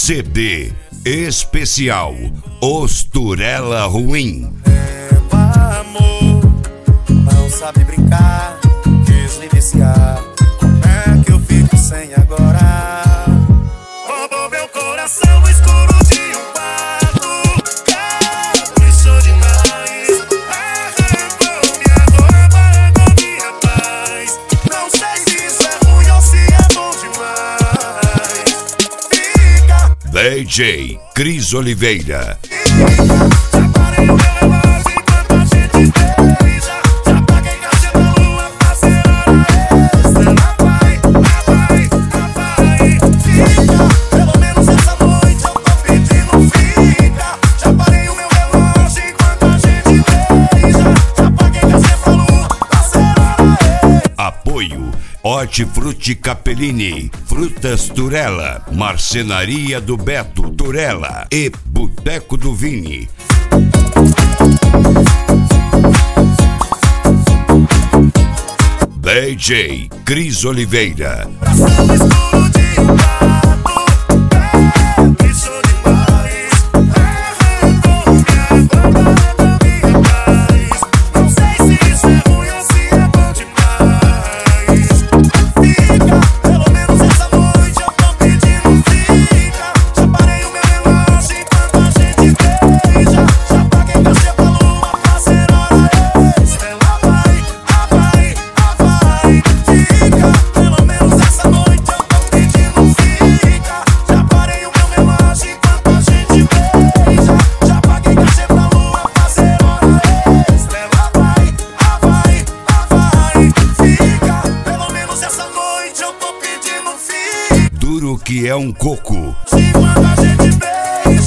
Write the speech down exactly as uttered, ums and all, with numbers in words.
C D especial Os Turela Ruim. É, amor, não sabe brincar, quis me viciar. Como é que eu fico sem agora? Roubou meu coração no escuro de um quarto, caprichou demais, arrancou minha roupa, arrancou minha paz. Não sei se isso é ruim ou se é bom demais. Fica D J Cris Oliveira. já parei o meu relógio enquanto a gente beija. Já paguei cachê pra lua fazer hora extra. Lá vai, lá vai, lá vai. Fica, pelo menos essa noite eu tô pedindo fica. Já parei o meu relógio enquanto a gente beija. Já paguei cachê pra lua fazer hora extra. Apoio Hortifruti Capellini, Frutas Turela, Marcenaria do Beto Turela e Boteco do Vini. D J Cris Oliveira. Coração no escuro de um quarto, caprichou demais, arrancou minha roupa, arrancou minha paz. Não sei se isso é ruim ou se é bom demais. Fica, pelo menos essa noite eu tô pedindo fica. Já parei o meu relógio enquanto a gente beija. Já paguei cachê pra lua fazer hora extra. Lá vai, lá vai, lá vai. Fica, pelo menos essa noite eu tô pedindo fica. Já parei o meu relógio enquanto a gente beija. Já paguei cachê pra lua fazer hora extra. Lá vai, lá vai, lá vai. Fica, pelo menos essa noite eu tô pedindo fica. Duro que é um coco. Enquanto a gente beija.